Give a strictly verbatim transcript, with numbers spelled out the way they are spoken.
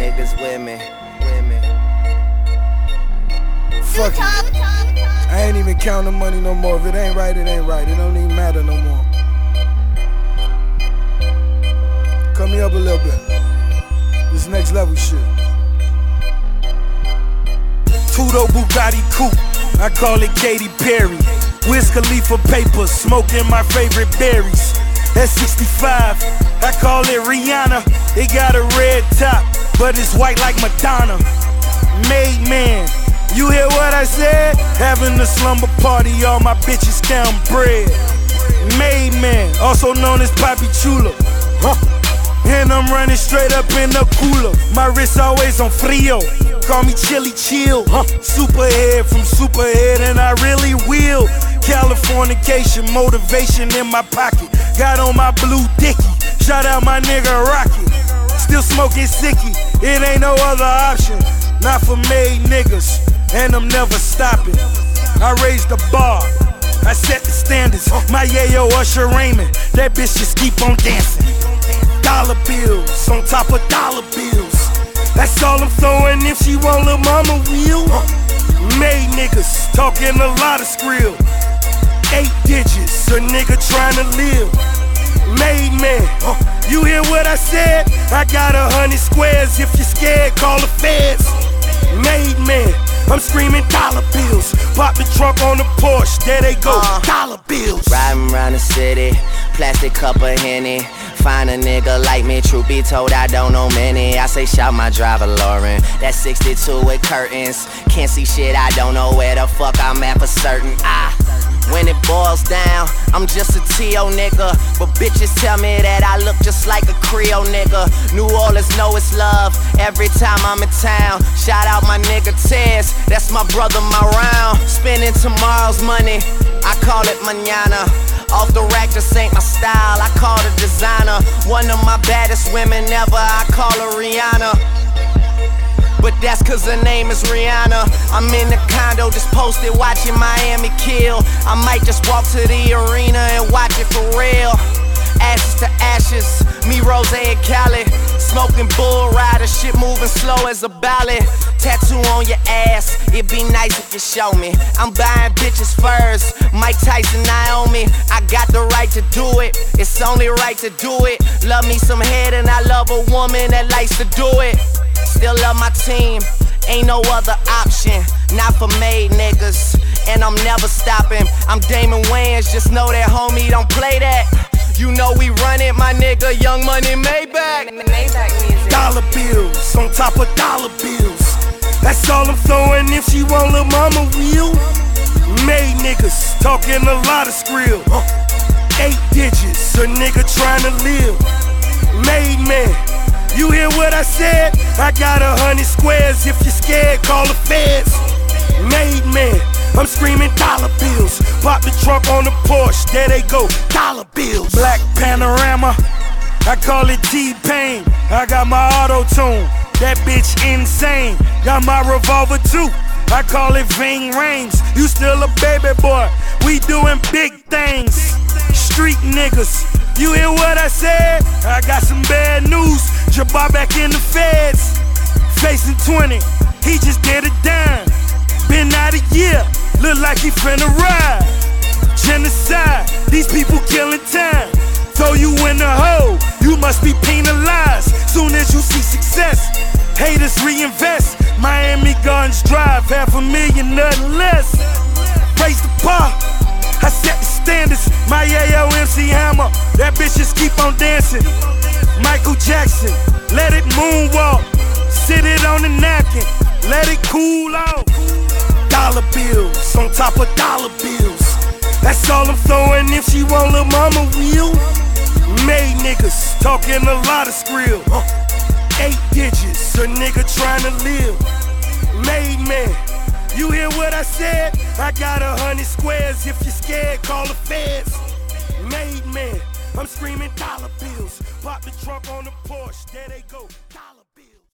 niggas with me, with me. Fuck it. I ain't even counting money no more. If it ain't right, it ain't right. It don't even matter no more. Cut me up a little bit. This next level shit. Two-door Bugatti coupe, I call it Katy Perry. Wiz Khalifa papers, smoking my favorite berries. At sixty-five, I call it Rihanna. It got a red top, but it's white like Madonna. Made man, you hear what I said? Having a slumber party, all my bitches count bread. Made man, also known as Papi Chulo. Huh. And I'm running straight up in the cooler. My wrist always on frio. Call me Chili Chill. Huh. Superhead from Superhead, and I really will. Californication, motivation in my pocket. Got on my blue dicky. Shout out my nigga Rocket. Still smoking sicky. It ain't no other option. Not for made niggas, and I'm never stopping. I raised the bar. I set the standards. My yayo Usher Raymond. That bitch just keep on dancing. Dollar bills on top of dollar bills. That's all I'm throwing if she want lil' mama will. Made niggas talking a lot of skrill. Eight digits, a nigga trying to live. Made man, you hear what I said? I got a hundred squares. If you're scared, call the feds. Made man, I'm screaming dollar bills. Pop the trunk on the Porsche, there they go, uh, dollar bills. Riding around the city, plastic cup of Henny. Find a nigga like me, truth be told, I don't know many. I say shout my driver, Lauren. That's sixty-two with curtains. Can't see shit, I don't know where the fuck I'm at for certain. Ah, when it boils down, I'm just a T O nigga. But bitches tell me that I look just like a Creole nigga. New Orleans know it's love every time I'm in town. Shout out my nigga Tez, that's my brother, my round. Spending tomorrow's money, I call it mañana. Off the rack just ain't my style, I call her designer. One of my baddest women ever, I call her Rihanna. But that's cause her name is Rihanna. I'm in the condo just posted watching Miami kill. I might just walk to the arena and watch it for real. Ashes to ashes, me, Rose, and Cali. Smoking bull rider, shit moving slow as a ballad. Tattoo on your ass, it'd be nice if you show me. I'm buying bitches first, Mike Tyson, Naomi. I got the right to do it, it's only right to do it. Love me some head and I love a woman that likes to do it. Still love my team, ain't no other option. Not for made niggas, and I'm never stopping. I'm Damon Wayans, just know that homie don't play that. You know we run it, my nigga, Young Money Maybach. Maybach music. Dollar bills on top of dollar bills. That's all I'm throwing if she want lil' mama will. Made niggas talking a lot of skrill. Eight digits, a nigga trying to live. Made man, you hear what I said? I got a hundred squares. If you're scared, call the feds. Made man, I'm screaming dollar bills. Pop the trunk on the Porsche, there they go, dollar bills. Black Panorama, I call it T-Pain. I got my auto-tune, that bitch insane. Got my revolver too, I call it Ving Rhames. You still a baby boy, we doing big things. Street niggas, you hear what I said? I got some bad news, Jabbar back in the feds. Facing twenty, he just did a dime. Been out a year, look like he finna ride. Genocide, these people killing time. Throw you in the hole, you must be penalized. Soon as you see success, haters reinvest. Miami Gardens Drive, half a million, nothing less. Raise the bar, I set the standards. My yayo M C Hammer, that bitch just keep on dancing. Michael Jackson, let it moonwalk. Sit it on the napkin, let it cool off. Dollar bills on top of dollar bills. That's all I'm throwing if she want lil' mama will. Made niggas talking a lot of skrill. Eight digits, a nigga trying to live. Made man, you hear what I said? I got a hundred squares. If you're scared, call the feds. Made man, I'm screaming dollar bills. Pop the trunk on the Porsche, there they go.